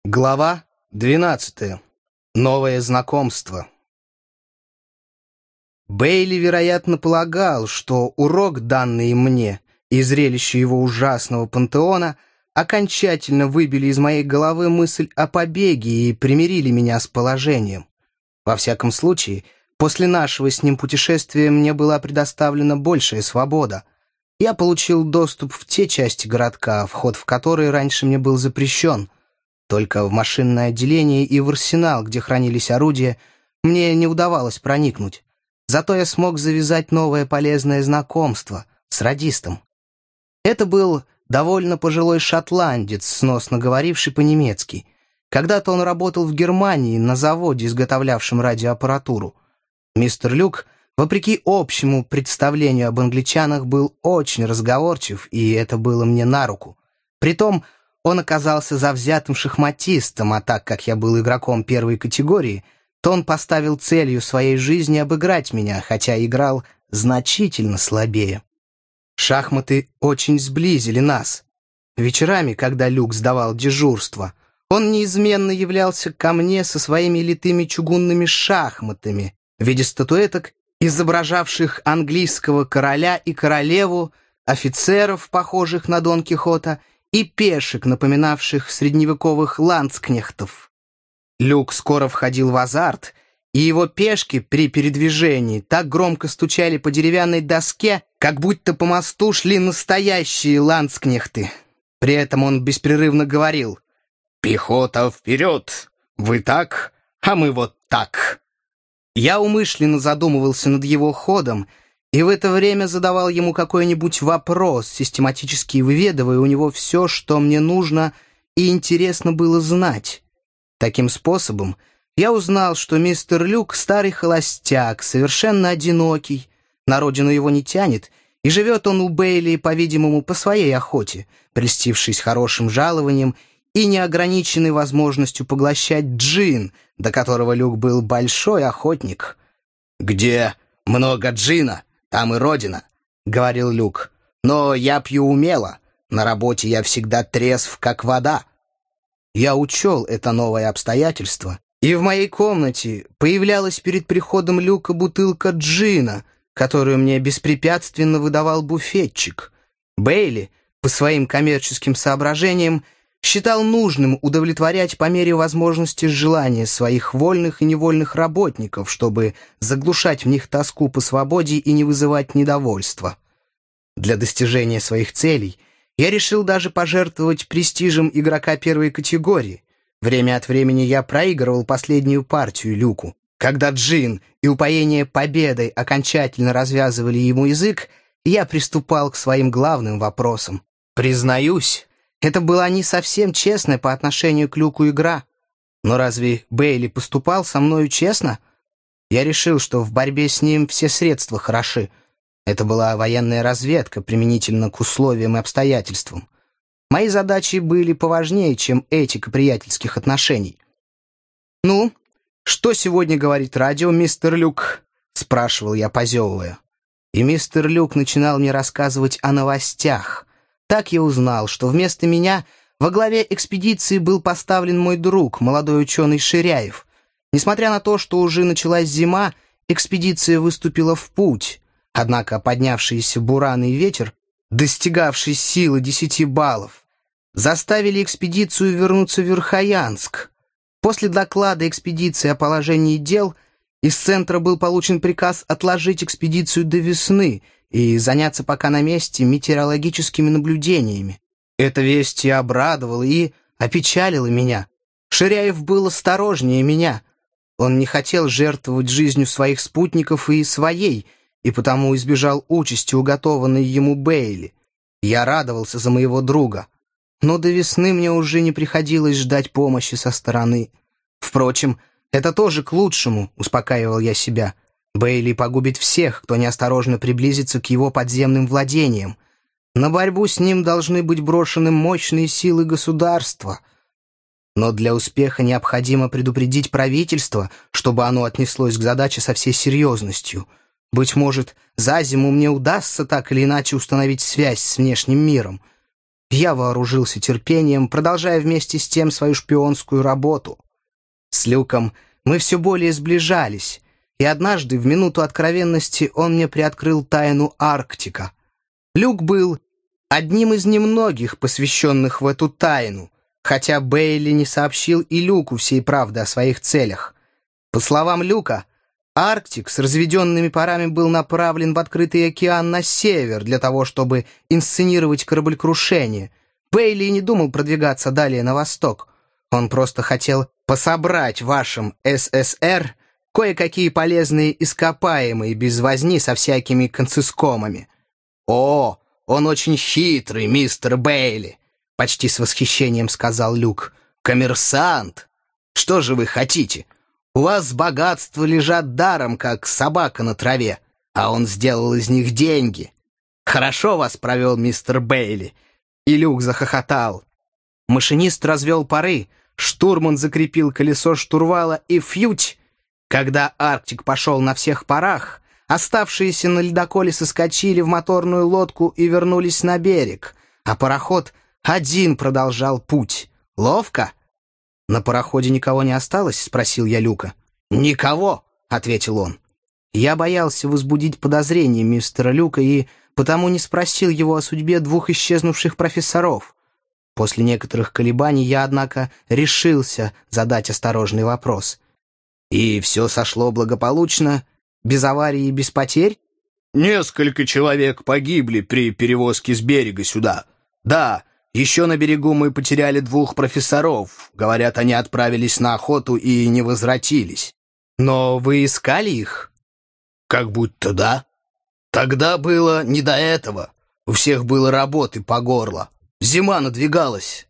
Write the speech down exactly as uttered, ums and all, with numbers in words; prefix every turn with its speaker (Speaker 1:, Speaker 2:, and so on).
Speaker 1: Глава двенадцатая. Новое знакомство. Бейли, вероятно, полагал, что урок, данный мне, и зрелище его ужасного пантеона окончательно выбили из моей головы мысль о побеге и примирили меня с положением. Во всяком случае, после нашего с ним путешествия мне была предоставлена большая свобода. Я получил доступ в те части городка, вход в которые раньше мне был запрещен. Только в машинное отделение и в арсенал, где хранились орудия, мне не удавалось проникнуть. Зато я смог завязать новое полезное знакомство с радистом. Это был довольно пожилой шотландец, сносно говоривший по-немецки. Когда-то он работал в Германии на заводе, изготовлявшем радиоаппаратуру. Мистер Люк, вопреки общему представлению об англичанах, был очень разговорчив, и это было мне на руку. Притом, он оказался завзятым шахматистом, а так как я был игроком первой категории, то он поставил целью своей жизни обыграть меня, хотя играл значительно слабее. Шахматы очень сблизили нас. Вечерами, когда Люк сдавал дежурство, он неизменно являлся ко мне со своими литыми чугунными шахматами в виде статуэток, изображавших английского короля и королеву, офицеров, похожих на Дон Кихота, и пешек, напоминавших средневековых ландскнехтов. Люк скоро входил в азарт, и его пешки при передвижении так громко стучали по деревянной доске, как будто по мосту шли настоящие ландскнехты. При этом он беспрерывно говорил: «Пехота вперед! Вы так, а мы вот так!» Я умышленно задумывался над его ходом, и в это время задавал ему какой-нибудь вопрос, систематически выведывая у него все, что мне нужно и интересно было знать. Таким способом я узнал, что мистер Люк — старый холостяк, совершенно одинокий, на родину его не тянет, и живет он у Бейли, по-видимому, по своей охоте, прельстившись хорошим жалованием и неограниченной возможностью поглощать джин, до которого Люк был большой охотник. «Где много джина, там и родина», — говорил Люк. «Но я пью умело. На работе я всегда трезв, как вода». Я учел это новое обстоятельство, и в моей комнате появлялась перед приходом Люка бутылка джина, которую мне беспрепятственно выдавал буфетчик. Бейли, по своим коммерческим соображениям, считал нужным удовлетворять по мере возможности желания своих вольных и невольных работников, чтобы заглушать в них тоску по свободе и не вызывать недовольства. Для достижения своих целей я решил даже пожертвовать престижем игрока первой категории. Время от времени я проигрывал последнюю партию Люку. Когда джин и упоение победой окончательно развязывали ему язык, я приступал к своим главным вопросам. Признаюсь, это была не совсем честная по отношению к Люку игра. Но разве Бейли поступал со мною честно? Я решил, что в борьбе с ним все средства хороши. Это была военная разведка применительно к условиям и обстоятельствам. Мои задачи были поважнее, чем этика приятельских отношений. «Ну, что сегодня говорит радио, мистер Люк?» — спрашивал я, позевывая. И мистер Люк начинал мне рассказывать о новостях. Так я узнал, что вместо меня во главе экспедиции был поставлен мой друг, молодой ученый Ширяев. Несмотря на то, что уже началась зима, экспедиция выступила в путь. Однако поднявшиеся буран и ветер, достигавший силы десяти баллов, заставили экспедицию вернуться в Верхоянск. После доклада экспедиции о положении дел из центра был получен приказ отложить экспедицию до весны и заняться пока на месте метеорологическими наблюдениями. Эта весть и обрадовала, и опечалила меня. Ширяев был осторожнее меня. Он не хотел жертвовать жизнью своих спутников и своей, и потому избежал участи, уготованной ему Бейли. Я радовался за моего друга. Но до весны мне уже не приходилось ждать помощи со стороны. Впрочем, это тоже к лучшему, успокаивал я себя. Бейли погубит всех, кто неосторожно приблизится к его подземным владениям. На борьбу с ним должны быть брошены мощные силы государства. Но для успеха необходимо предупредить правительство, чтобы оно отнеслось к задаче со всей серьезностью. Быть может, за зиму мне удастся так или иначе установить связь с внешним миром. Я вооружился терпением, продолжая вместе с тем свою шпионскую работу. С Люком мы все более сближались, и однажды в минуту откровенности он мне приоткрыл тайну Арктика. Люк был одним из немногих, посвященных в эту тайну, хотя Бейли не сообщил и Люку всей правды о своих целях. По словам Люка, Арктик с разведенными парами был направлен в открытый океан на север для того, чтобы инсценировать кораблекрушение. Бейли не думал продвигаться далее на восток. Он просто хотел пособрать в вашем СССР кое-какие полезные ископаемые без возни со всякими концискомами. «О, он очень хитрый, мистер Бейли!» — почти с восхищением сказал Люк. «Коммерсант! Что же вы хотите? У вас богатства лежат даром, как собака на траве, а он сделал из них деньги. Хорошо вас провел мистер Бейли!» И Люк захохотал. Машинист развел пары, штурман закрепил колесо штурвала и фьють! Когда Арктик пошел на всех парах, оставшиеся на ледоколе соскочили в моторную лодку и вернулись на берег, а пароход один продолжал путь. Ловко? «На пароходе никого не осталось?» — спросил я Люка. «Никого!» — ответил он. Я боялся возбудить подозрения мистера Люка и потому не спросил его о судьбе двух исчезнувших профессоров. После некоторых колебаний я, однако, решился задать осторожный вопрос. «И все сошло благополучно? Без аварии и без потерь?» «Несколько человек погибли при перевозке с берега сюда. Да, еще на берегу мы потеряли двух профессоров. Говорят, они отправились на охоту и не возвратились». «Но вы искали их?» «Как будто да. Тогда было не до этого. У всех было работы по горло. Зима надвигалась.